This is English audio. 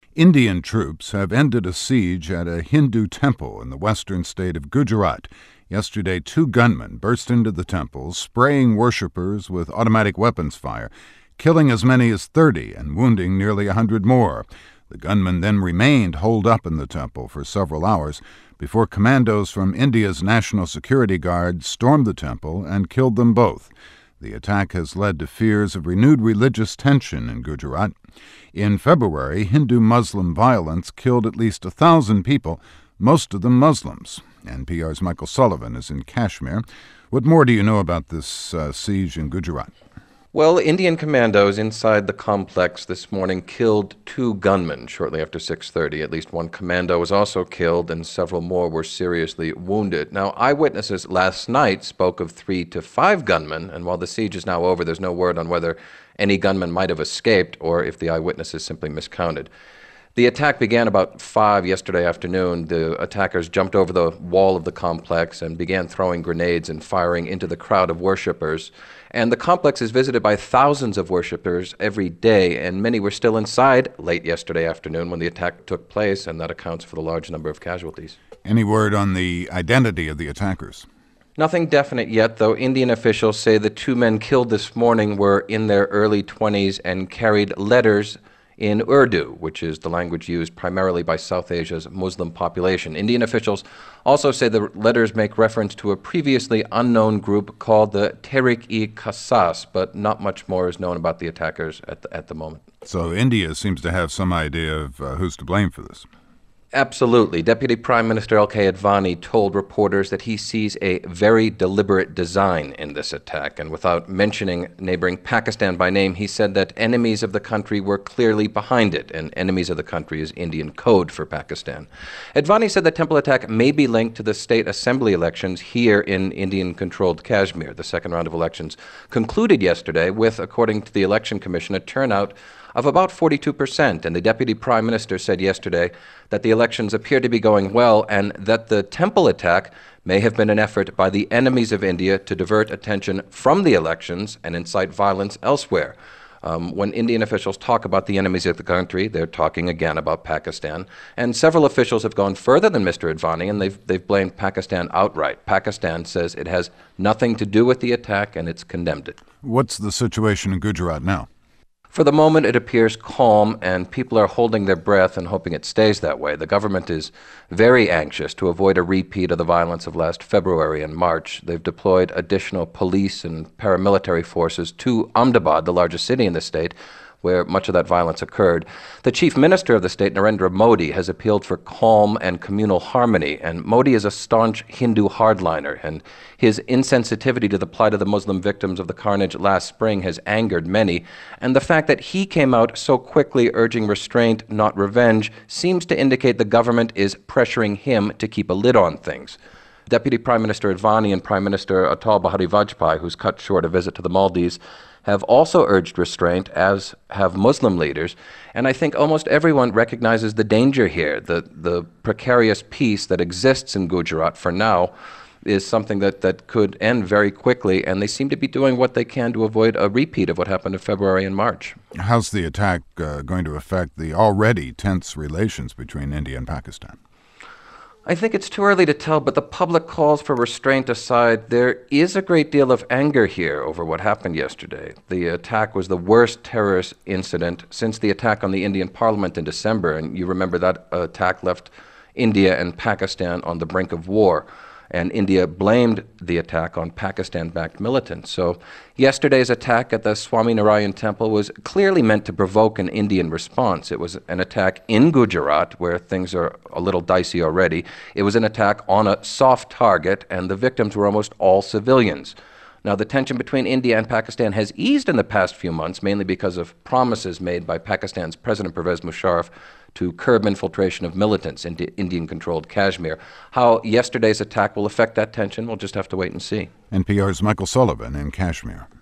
Indian troops have ended a siege at a Hindu temple in the western state of Gujarat. Yesterday, 2 gunmen burst into the temple, spraying worshippers with automatic weapons fire, killing as many as 30 and wounding nearly 100 more. The gunmen then remained holed up in the temple for several hours before commandos from India's National Security Guard stormed the temple and killed them both. The attack has led to fears of renewed religious tension in Gujarat. In February, Hindu-Muslim violence killed at least 1,000 people, most of them Muslims. NPR's Michael Sullivan is in Kashmir. What more do you know about this siege in Gujarat? Well, Indian commandos inside the complex this morning killed 2 gunmen shortly after 6:30. At least 1 commando was also killed and several more were seriously wounded. Now, eyewitnesses last night spoke of 3 to 5 gunmen, and while the siege is now over, there's no word on whether any gunmen might have escaped or if the eyewitnesses simply miscounted. The attack began about 5 yesterday afternoon. The attackers jumped over the wall of the complex and began throwing grenades and firing into the crowd of worshippers. And the complex is visited by thousands of worshippers every day, and many were still inside late yesterday afternoon when the attack took place, and that accounts for the large number of casualties. Any word on the identity of the attackers? Nothing definite yet, though Indian officials say the 2 men killed this morning were in their early 20s and carried letters in Urdu, which is the language used primarily by South Asia's Muslim population. Indian officials also say the letters make reference to a previously unknown group called the Tehreek-e-Qasas, but not much more is known about the attackers at the moment. So India seems to have some idea of who's to blame for this. Absolutely. Deputy Prime Minister L.K. Advani told reporters that he sees a very deliberate design in this attack. And without mentioning neighboring Pakistan by name, he said that enemies of the country were clearly behind it, and enemies of the country is Indian code for Pakistan. Advani said the temple attack may be linked to the state assembly elections here in Indian-controlled Kashmir. The second round of elections concluded yesterday with, according to the Election Commission, a turnout of about 42%, and the Deputy Prime Minister said yesterday that the elections appear to be going well and that the temple attack may have been an effort by the enemies of India to divert attention from the elections and incite violence elsewhere. When Indian officials talk about the enemies of the country, they're talking again about Pakistan. And several officials have gone further than Mr. Advani, and they've blamed Pakistan outright. Pakistan says it has nothing to do with the attack, and it's condemned it. What's the situation in Gujarat now? For the moment, it appears calm, and people are holding their breath and hoping it stays that way. The government is very anxious to avoid a repeat of the violence of last February and March. They've deployed additional police and paramilitary forces to Ahmedabad, the largest city in the state, where much of that violence occurred. The chief minister of the state, Narendra Modi, has appealed for calm and communal harmony, and Modi is a staunch Hindu hardliner, and his insensitivity to the plight of the Muslim victims of the carnage last spring has angered many, and the fact that he came out so quickly urging restraint, not revenge, seems to indicate the government is pressuring him to keep a lid on things. Deputy Prime Minister Advani and Prime Minister Atal Bihari Vajpayee, who's cut short a visit to the Maldives, have also urged restraint, as have Muslim leaders. And I think almost everyone recognizes the danger here. The precarious peace that exists in Gujarat for now is something that could end very quickly, and they seem to be doing what they can to avoid a repeat of what happened in February and March. How's the attack going to affect the already tense relations between India and Pakistan? I think it's too early to tell, but the public calls for restraint aside, there is a great deal of anger here over what happened yesterday. The attack was the worst terrorist incident since the attack on the Indian Parliament in December, and you remember that attack left India and Pakistan on the brink of war. And India blamed the attack on Pakistan-backed militants. So yesterday's attack at the Swaminarayan Temple was clearly meant to provoke an Indian response. It was an attack in Gujarat, where things are a little dicey already. It was an attack on a soft target, and the victims were almost all civilians. Now, the tension between India and Pakistan has eased in the past few months, mainly because of promises made by Pakistan's President Pervez Musharraf to curb infiltration of militants into Indian-controlled Kashmir. How yesterday's attack will affect that tension, we'll just have to wait and see. NPR's Michael Sullivan in Kashmir.